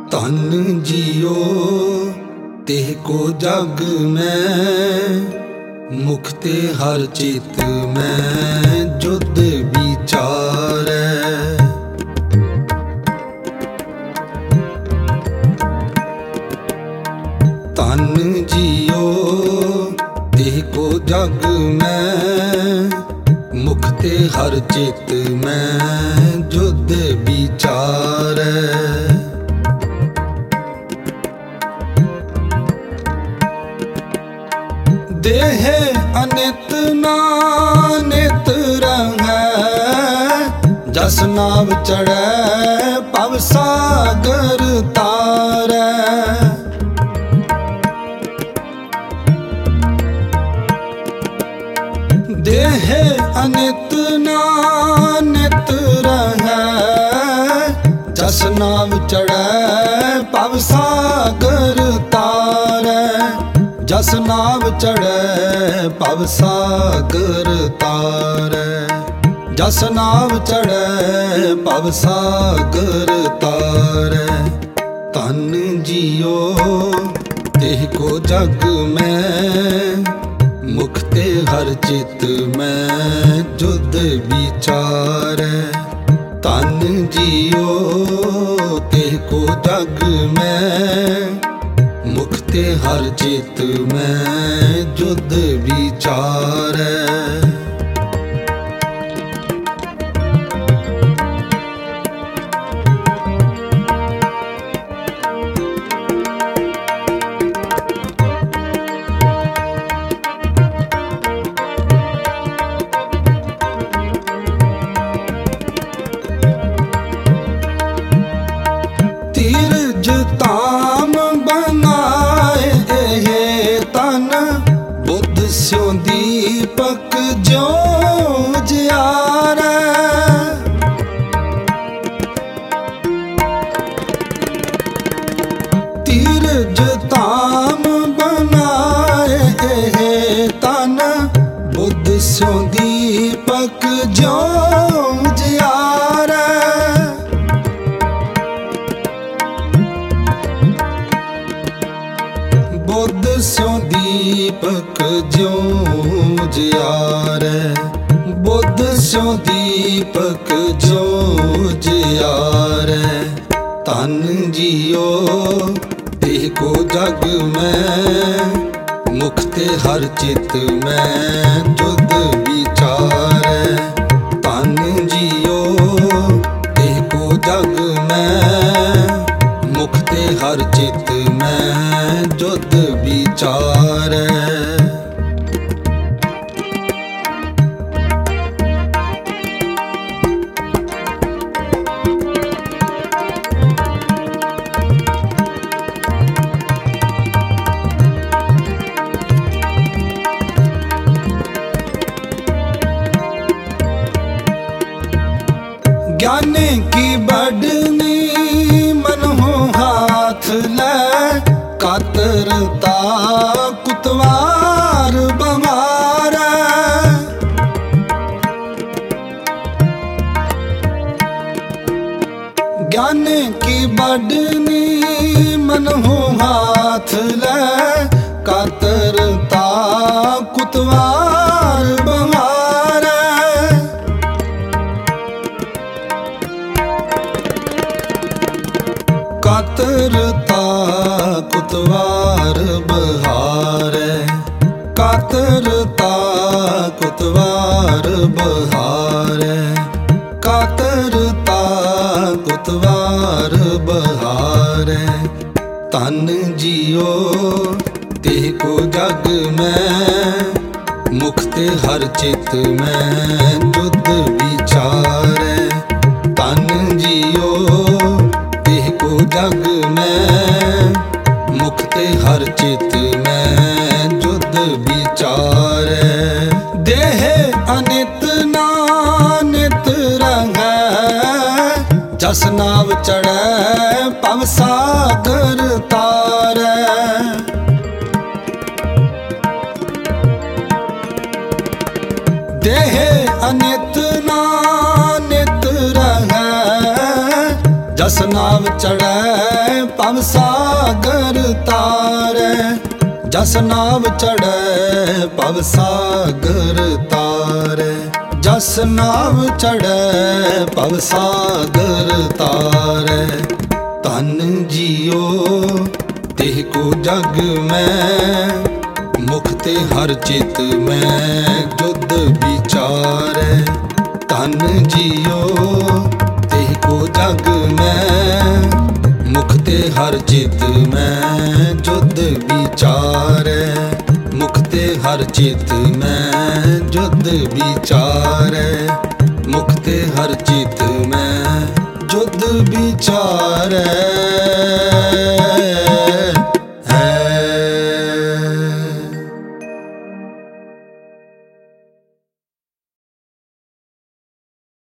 धन जियो तेह को जग में, मुक्ते हर चित में जुद विचारै। धन जियो तेह को जग में, मुक्ते हर चित में जुद विचारै। देह अनित नानित रहै, जस नाव चढ़ै पव सागर तारै। देह अनित नानित रहै, जस नाव चढ़ै पव सागर तारै। जस नाव चढ़ै पव सागर तारै। जस नाव चढ़ै पव सागर तारै। धन जियो तेह को जग में, मुक्ते हर चित में जुद विचारै। धन जियो तेह को जग में, मुक्ते हर चित में जुद विचारै। तीरज ताम बनाए ये तन, बुद्ध स्यों दीपक ज्यों जियारै। तीरज ताम बनाए ये तन, बुद्ध स्यों दीपक ज्यों जियारै। बुद्ध स्यों दीपक ज्यों जियारै। बुद्ध स्यों दीपक ज्यों जियारै। धन जियो तेह को जग में, मुक्ते हर चित में जुद विचारै। धन जियो तेह को जग में, मुक्ते हर चित में जुद विचारै। ज्ञानी की बढ़नी मन हो हाथ लै, कातरता कुतवार बमारै। ज्ञानी की बढ़नी मन हो हाथ लै, कातरता कुतवार बमारै। कातरता कुतवार बहारै। कातरता कुतवार बहारै। कातरता कुतवार बहारै। धन जियो तेह को जग में, मुक्ते हर चित में जुद विचारै। धन जियो तेह को जग में, मुक्ते हर चित में जुद विचारै। देह अनित नानित रहै, जस नाव चढ़ै पव सागर तारै। देह अनित नानित रहै, जस नाव चढ़ै पव सागर तारै, जस नाव चढ़ै पव सागर तारै, जस नाव चढ़ै पव सागर तारै। धन जियो तेह को जग में, मुख ते हर चित में जुद विचारै। धन जियो तेह को जग में, मुख ते हर चित में जुद विचारै। मुख ते हर चित में जुद विचारै, मुख ते हर चित में जुद विचारै।